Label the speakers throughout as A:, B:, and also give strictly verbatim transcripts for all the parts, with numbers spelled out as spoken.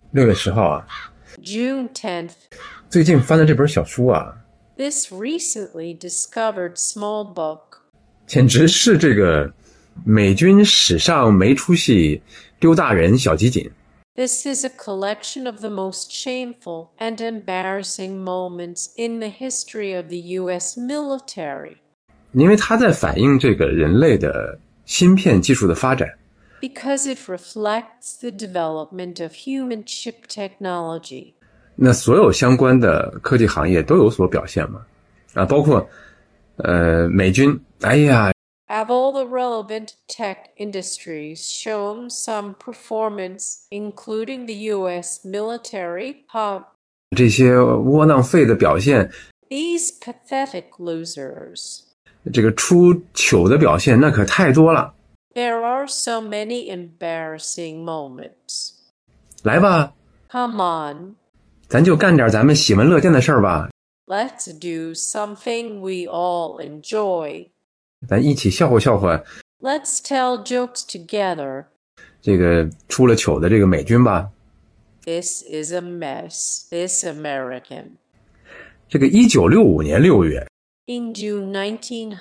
A: 六月十号啊
B: June tenth.
A: 最近翻的这本小书啊
B: This recently discovered small book.
A: 简直是这个美军史上没出息丢大人小集锦。
B: This is a collection of the most shameful and embarrassing moments in the history of the U S military.
A: 因为它在反映这个人类的芯片技术的发展。
B: Because it reflects the development of human chip technology.
A: 那所有相关的科技行业都有所表现嘛？啊，包括呃美军，哎呀
B: Have all the relevant tech industries shown some performance, including the U S military hub?
A: 这些窝囊废的表现，
B: These pathetic losers.
A: 这个出糗的表现那可太多了。
B: There are so many embarrassing moments.
A: 来吧，
B: Come on,
A: 咱就干点咱们喜闻乐见的事儿吧，
B: let's do something we all enjoy.
A: 咱一起笑话笑话
B: Let's tell jokes together.
A: 这个出了糗的这个美军吧。
B: This is a mess, this American.
A: 这个一九六五年六月，
B: In June nineteen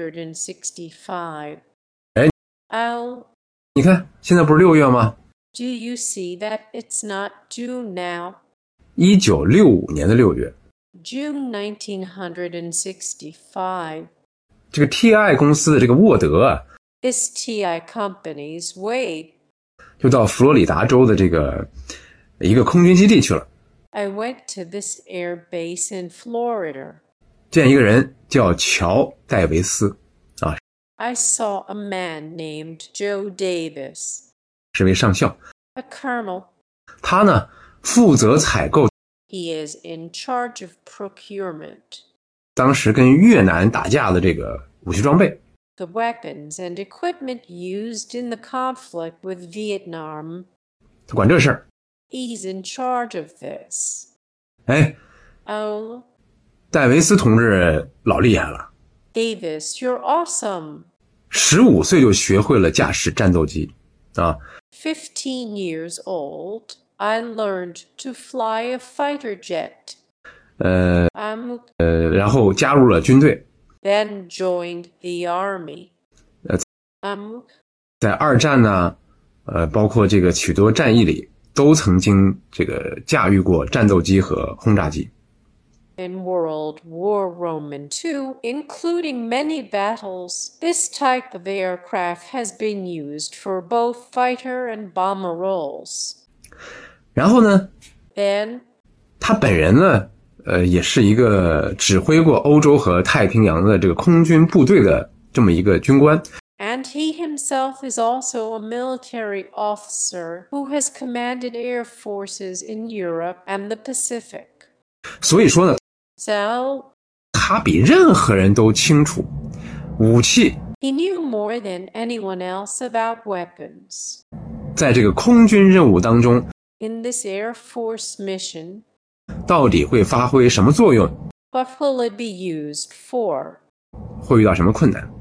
B: sixty-five.
A: 哎，
B: Oh,
A: 你看现在不是六月吗？
B: do you see that it's not June now?
A: 一九六五年的六月，
B: June nineteen sixty-five.
A: 这个 T I 公司的这个沃德啊，
B: This T I company's Wade.
A: 就到佛罗里达州的这个一个空军基地去了，
B: I went to this air base in Florida.
A: 见一个人叫乔戴维斯啊，
B: I saw a man named Joe Davis,
A: 是位上校，
B: a colonel.
A: 他呢负责采购
B: He is in charge of procurement.
A: 当时跟越南打架的这个武器装备。
B: The weapons and equipment used in the conflict with Vietnam.
A: 他管这事儿。
B: He's in charge of this.
A: 哎，
B: Oh,
A: 戴维斯同志老厉害了，
B: Davis, you're awesome.
A: 十五岁就学会了驾驶战斗机啊。
B: Fifteen years old, I learned to fly a fighter jet.
A: 呃
B: Um,
A: 呃，然后加入了军队，
B: then joined the army.
A: Uh,
B: Um,
A: 在二战呢，呃，包括这个许多战役里，都曾经这个驾驭过战斗机和轰炸机。
B: in World War Roman two, including many battles, this type of aircraft has been used for both fighter and bomber roles.
A: 然后呢，
B: Then,
A: 他本人呢，呃，也是一个指挥过欧洲和太平洋的这个空军部队的这么一个军官。
B: and he himself is also a military officer who has commanded air forces in Europe and the Pacific.
A: 所以说呢，
B: So,
A: 他比任何人都清楚武器
B: he knew more than anyone else about weapons.
A: 在这个空军任务当中
B: In this Air Force mission,
A: 到底会发挥什么作用，
B: what will it be used for?
A: 会遇到什么困难。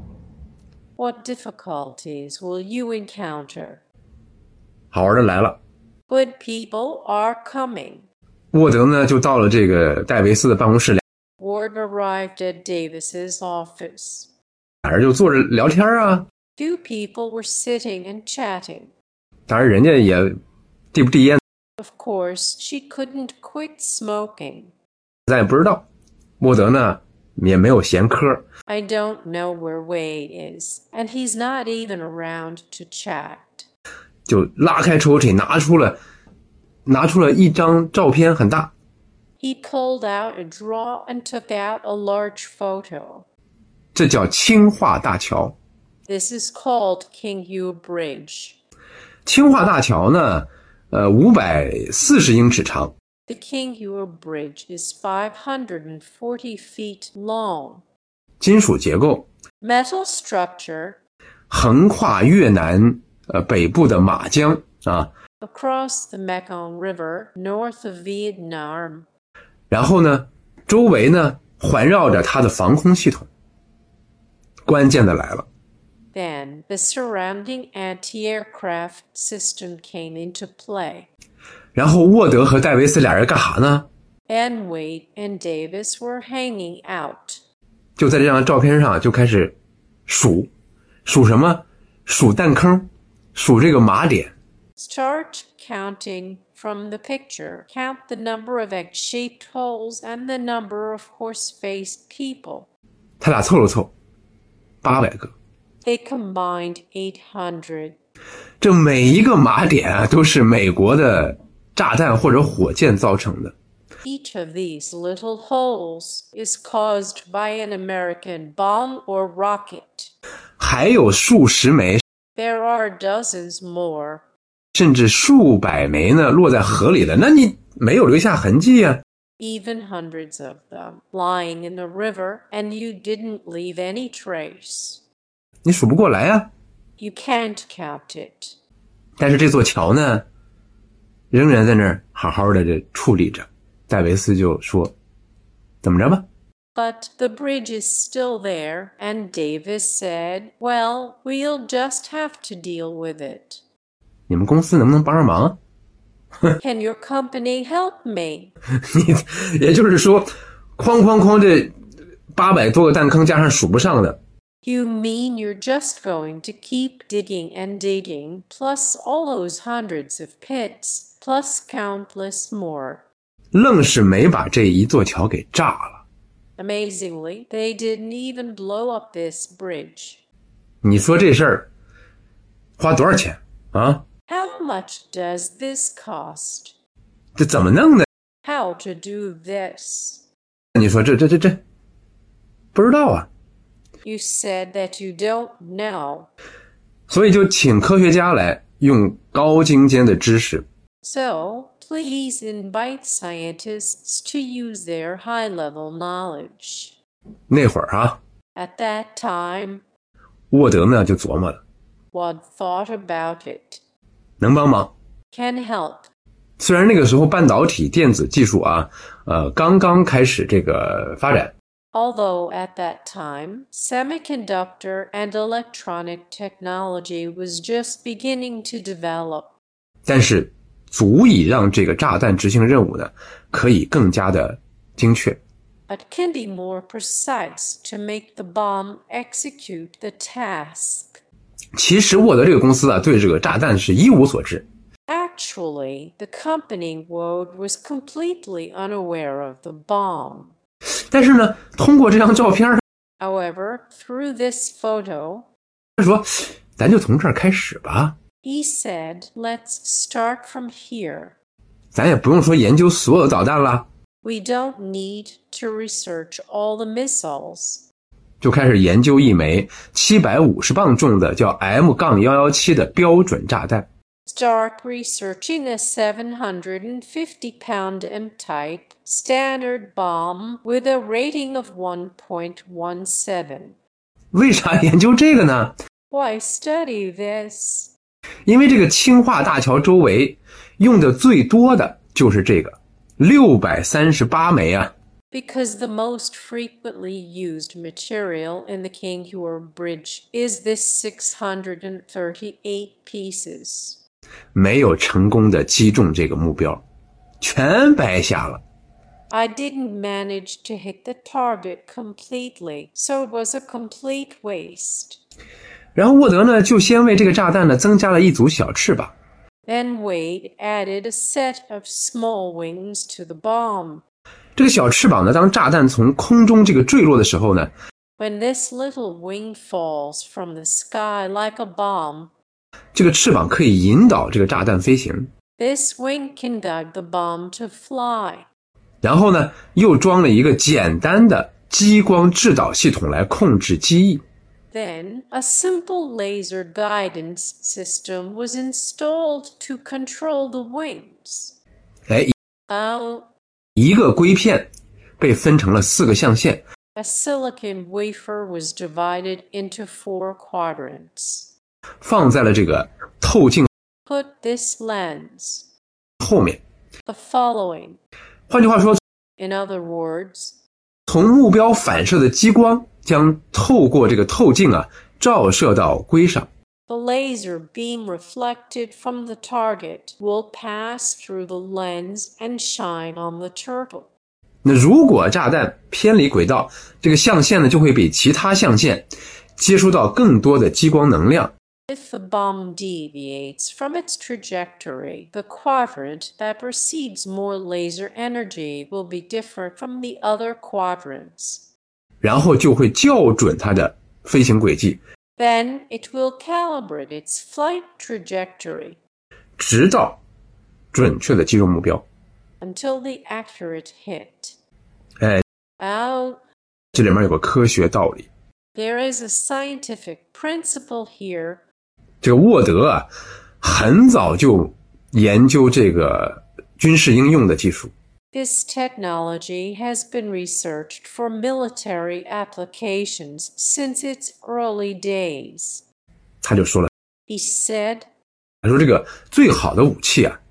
B: What difficulties will you encounter?
A: 好玩的来了，
B: Good people are coming.
A: 沃德呢就到了这个戴维斯的办公室，
B: Ward arrived at Davis's office.
A: 俩人就坐着聊天啊。
B: Two people were sitting and chatting.
A: 当然人家也递不递烟
B: Of course, she couldn't quit smoking.
A: 咱也不知道。沃德呢也没有闲科，
B: I don't know where Wade is, and he's not even around to chat.
A: 就拉开抽屉拿出了拿出了一张照片，很大。
B: He pulled out a drawer and took out a large photo.
A: 这叫青化大桥。
B: This is called King Hugh Bridge.
A: 青化大桥呢呃五百四十英尺长，
B: The King Hugh Bridge is five hundred forty feet long.
A: 金属结构，
B: Metal structure
A: 横跨越南呃北部的马江啊，
B: across the Mekong River north of Vietnam.
A: 然后呢周围呢环绕着它的防空系统。关键的来了，
B: Then the surrounding anti-aircraft system came into play.
A: 然后沃德和戴维斯俩人干啥呢？
B: And Wade and Davis were hanging out.
A: 就在这张照片上就开始数，数什么？数弹坑，数这个码点。
B: Start counting from the picture. Count the number of egg-shaped holes and the number of horse-faced people.
A: 他俩凑了凑，八百个。
B: They combined eight hundred.
A: 这每一个码点啊，都是美国的炸弹或者火箭造成的。
B: Each of these little holes is caused by an American bomb or rocket.
A: 还有数十枚，
B: There are dozens more.
A: 甚至数百枚呢，落在河里的，那你没有留下痕迹啊。
B: Even hundreds of them lying in the river, and you didn't leave any trace.
A: 你数不过来啊。
B: You can't count it.
A: 但是这座桥呢，仍然在那儿好好的这处理着。戴维斯就说：“怎么着吧？”
B: But the bridge is still there, and Davis said, "Well, we'll just have to deal with it."
A: 你们公司能不能帮上忙？
B: Can your company help me?
A: 你也就是说，哐哐哐这八百多个弹坑加上数不上的。
B: You mean you're just going to keep digging and digging, plus all those hundreds of pits, plus countless more.
A: 愣是没把这一座桥给炸了。
B: Amazingly, they didn't even blow up this bridge.
A: 你说这事儿花多少钱啊？
B: How much does this cost?
A: 这怎么弄的？
B: How to do this?
A: 你说这这这这不知道啊。
B: You said that you don't know.
A: 所以就请科学家来用高精尖的知识。
B: So, please invite scientists to use their high-level knowledge.
A: 那会儿啊，
B: At that time,
A: 沃德呢就琢磨了，
B: Wad thought about it.
A: 能帮忙。
B: Can help.
A: 虽然那个时候半导体电子技术啊，呃，刚刚开始这个发展。
B: Although at that time, semiconductor and electronic technology was just beginning to develop.
A: 但是足以让这个炸弹执行任务呢，可以更加的精确。
B: But can be more precise to make the bomb execute the task.
A: 其实沃德这个公司啊，对这个炸弹是一无所知。
B: Actually, the company Wode was completely unaware of the bomb.
A: 但是呢，通过这张照片，
B: However, through this photo,
A: 他说：“咱就从这儿开始吧。”
B: he said, "Let's start from here."
A: 咱也不用说研究所有的导弹了，
B: We don't need to research all the missiles.
A: 就开始研究一枚七百五十磅重的叫 M 一一七 的标准炸弹。
B: Start researching a seven hundred fifty pound M-type standard bomb with a rating of one point one seven.
A: 为啥研究这个呢？
B: Why study this?
A: 因为这个青化大桥周围用的最多的就是这个六百三十八枚啊。
B: Because the most frequently used material in the King Huer Bridge is this six hundred thirty-eight pieces.
A: 没有成功的击中这个目标，全白瞎了。
B: I didn't manage to hit the target completely, so it was a complete waste.
A: 然后沃德呢，就先为这个炸弹呢增加了一组小翅膀。
B: Then Wade added a set of small wings to the bomb.
A: 这个小翅膀呢，当炸弹从空中这个坠落的时候呢，
B: When this little wing falls from the sky like a bomb,
A: 这个翅膀可以引导这个炸弹飞行。
B: this wing can guide the bomb to fly.
A: 然后呢，又装了一个简单的激光制导系统来控制机翼。
B: Then, a simple laser guidance system was installed to control the wings.
A: 哎，
B: Oh,
A: 一个硅片被分成了四个象限，
B: a silicon wafer was divided into four quadrants.
A: 放在了这个透镜
B: Put this lens,
A: 后面。
B: the following.
A: 换句话说，
B: In other words,
A: 从目标反射的激光将透过这个透镜啊照射到硅上。
B: The laser beam reflected from the target will pass through the lens and shine on the turtle.
A: 那如果炸弹偏离轨道，这个象限呢就会比其他象限接收到更多的激光能量。
B: If the bomb deviates from its trajectory, the quadrant that receives more laser energy will be different from the other quadrants.
A: 然后就会校准它的飞行轨迹。
B: Then it will calibrate its flight trajectory.
A: 直到准确的击中目标。
B: Until the accurate hit.
A: 哎，
B: Oh,
A: 这里面有个科学道理。
B: there is a scientific principle here.
A: 这个沃德啊，很早就研究这个军事应用的技术。
B: This technology has been researched for military applications since its early days.
A: 他就说了，
B: He said,
A: 他说这个最好的武器啊，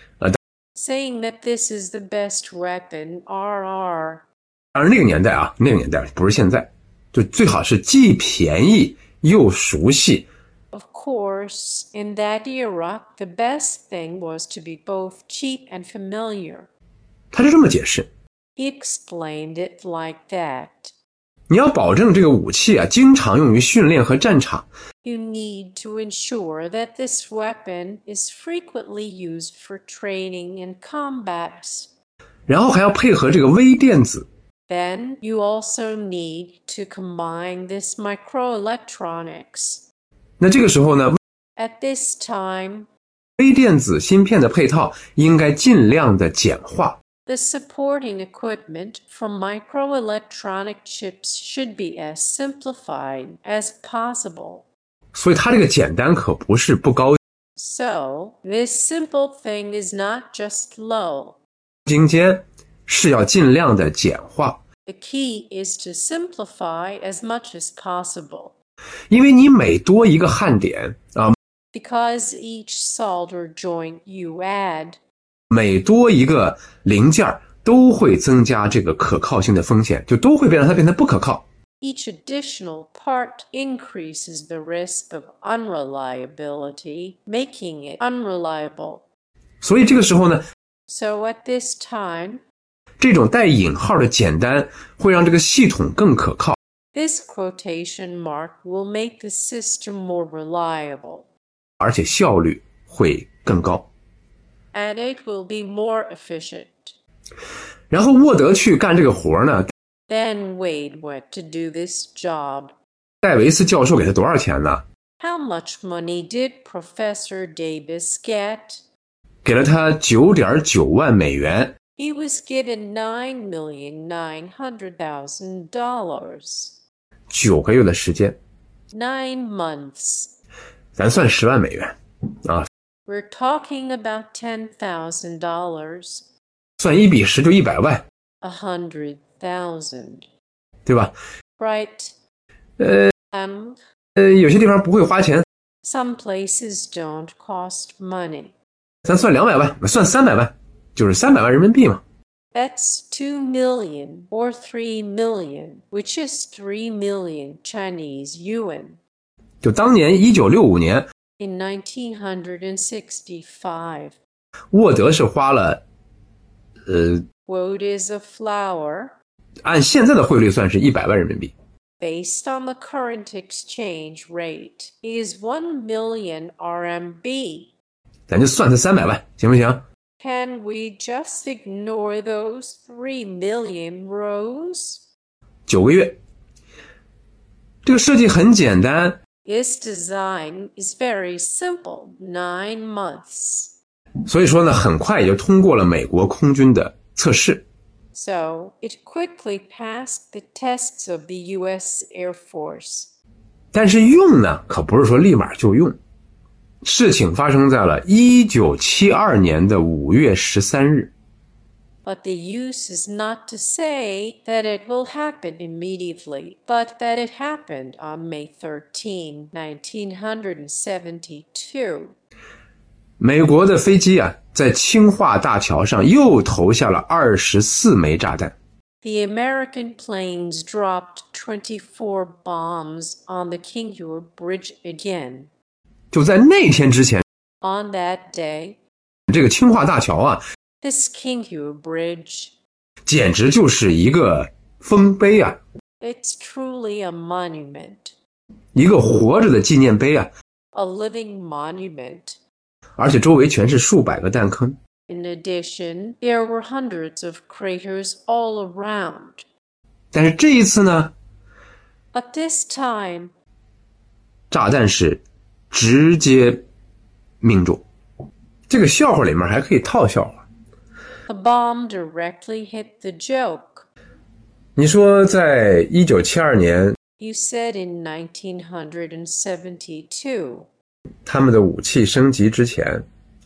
B: saying that this is the best weapon, R R.
A: 当然那个年代啊，那个年代不是现在，就最好是既便宜又熟悉。
B: Of course, in that era, the best thing was to be both cheap and familiar.
A: 他就这么解释，
B: He explained it like that.
A: 你要保证这个武器啊，经常用于训练和战场。
B: You need to ensure that this weapon is frequently used for training and combats.
A: 然后还要配合这个微电子。
B: Then you also need to combine this microelectronics.
A: 那这个时候呢，
B: At this time,
A: 微电子芯片的配套应该尽量的简化。
B: the supporting equipment for microelectronic chips should be as simplified as possible.
A: 所以它这个简单可不是不高
B: So, this simple thing is not just low.
A: 精尖，是要尽量的简化。
B: The key is to simplify as much as possible.
A: 因为你每多一个焊点啊，
B: Because each solder joint you add,
A: 每多一个零件都会增加这个可靠性的风险，就都会让它变得不可靠。
B: each additional part increases the risk of unreliability, making it unreliable.
A: 所以这个时候呢，
B: So at this time,
A: 这种带引号的简单会让这个系统更可靠，
B: this quotation mark will make the system more reliable.
A: 而且效率会更高。
B: And it will be more efficient.
A: 然后沃德去干这个活呢，
B: Then Wade went to do this job.
A: 戴维斯教授给他多少钱呢？
B: How much money did Professor Davis get?
A: 给了他九点九万美元。
B: He was given nine million nine hundred thousand dollars.
A: 九个月的时间，
B: Nine months.
A: 咱算十万美元啊，
B: We're talking about ten thousand dollars.
A: 算一比十就一百万，
B: A hundred thousand.
A: 对吧？
B: Right?
A: 呃
B: Um,
A: 呃，有些地方不会花钱，
B: some places don't cost money.
A: 咱算两百万，算三百万，就是三百万人民币嘛。
B: That's two million or three million, which is three million Chinese yuan.
A: 就当年一九六五年，
B: In nineteen sixty-five,
A: 沃德是花了，呃，
B: Woad is a flower.
A: 按现在的汇率算是一百万人民币。
B: Based on the current exchange rate, is one million R M B.
A: 咱就算它三百万，行不行？
B: Can we just ignore those three million rows?
A: 九个月，这个设计很简单，
B: This design is very simple, nine months.
A: 所以说呢，很快也就通过了美国空军的测试。
B: So it quickly passed the tests of the U S Air Force.
A: 但是用呢，可不是说立马就用。事情发生在了一九七二年的五月十三日。
B: But the use is not to say that it will happen immediately, but that it happened on May thirteenth, nineteen seventy-two.
A: 美国的飞机啊，在清化大桥上又投下了二十四枚炸弹。
B: The American planes dropped twenty-four bombs on the Kingur Bridge again.
A: 就在那天之前，
B: On that day,
A: 这个清化大桥啊，
B: this King Hugh Bridge,
A: 简直就是一个丰碑啊，
B: it's truly a monument,
A: 一个活着的纪念碑啊，
B: a living monument.
A: 而且周围全是数百个弹坑。
B: In addition, there were hundreds of craters all around.
A: 但是这一次呢，
B: At this time,
A: 炸弹是直接命中。这个笑话里面还可以套笑话。
B: the bomb directly hit the joke.
A: 你说在一九七二年，
B: You said in nineteen seventy-two,
A: 他们的武器升级之前，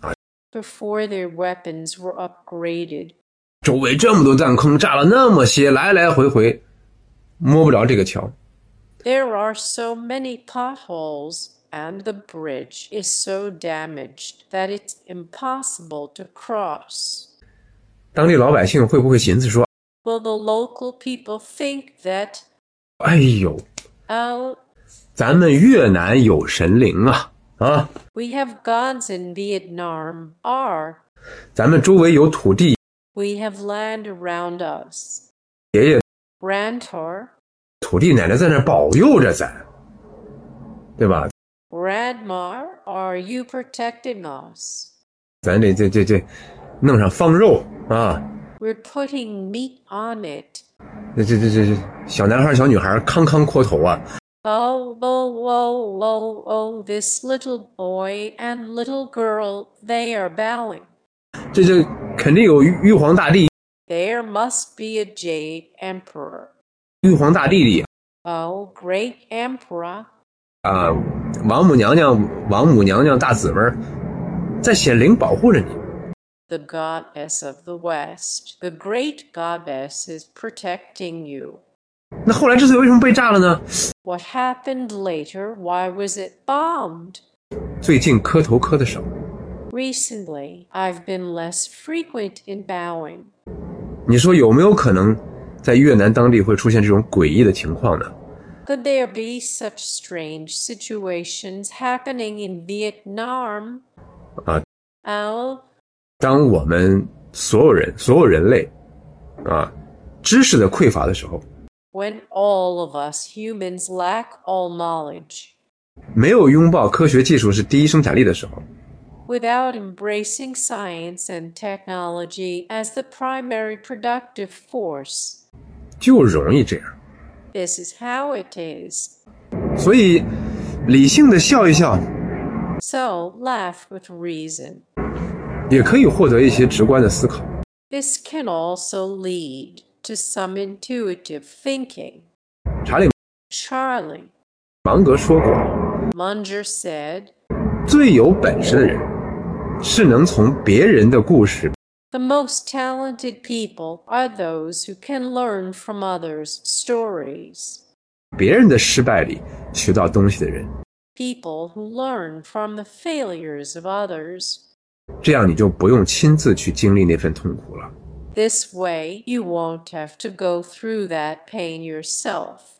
B: before their weapons were upgraded,
A: 周围这么多弹坑，炸了那么些，来来回回摸不着这个桥。
B: there are so many potholes, and the bridge is so damaged that it's impossible to cross.
A: 当地老百姓会不会寻思说，
B: Will the local people think that,
A: 哎呦，
B: oh,
A: 咱们越南有神灵啊啊，
B: we have gods in Vietnam, or
A: 咱们周围有土地，
B: we have land around us.
A: 爷爷
B: Grantor,
A: 土地奶奶在那保佑着咱，对吧？
B: Grandma, are you protecting us?
A: 咱这这这这弄上方肉啊，
B: We're putting meat on it.
A: 这这这这小男孩小女孩康康阔头啊，
B: Oh, oh, oh, oh, oh, this little boy and little girl, they are bowing.
A: 这这肯定有玉玉皇大帝，
B: There must be a Jade Emperor.
A: 玉皇大帝弟
B: Oh, great Emperor.
A: 啊，王母娘娘王母娘娘大姊妹在显灵保护着你。
B: The goddess of the West, the great goddess is protecting you.
A: 那后来这次为什么被炸了呢？
B: What happened later? Why was it bombed?
A: 最近磕头磕的少，
B: Recently, I've been less frequent in bowing.
A: 你说有没有可能在越南当地会出现这种诡异的情况呢？
B: Could there be such strange situations happening in Vietnam?
A: 啊，
B: Oh,
A: 当我们所有人所有人类啊知识的匮乏的时候，
B: when all of us humans lack all knowledge,
A: 没有拥抱科学技术是第一生产力的时候，
B: without embracing science and technology as the primary productive force,
A: 就容易这样。
B: this is how it is.
A: 所以理性的笑一笑，
B: So, laugh with reason.
A: 也可以获得一些直观的思考。
B: This can also lead to some intuitive thinking.
A: 查理
B: Charlie
A: 芒格说过，
B: Munger said,
A: 最有本事的人是能从别人的故事
B: the most talented people are those who can learn from others' stories.
A: 别人的失败里学到东西的人，
B: People who learn from the failures of others.
A: 这样你就不用亲自去经历那份痛苦了。
B: This way, you won't have to go through that pain yourself.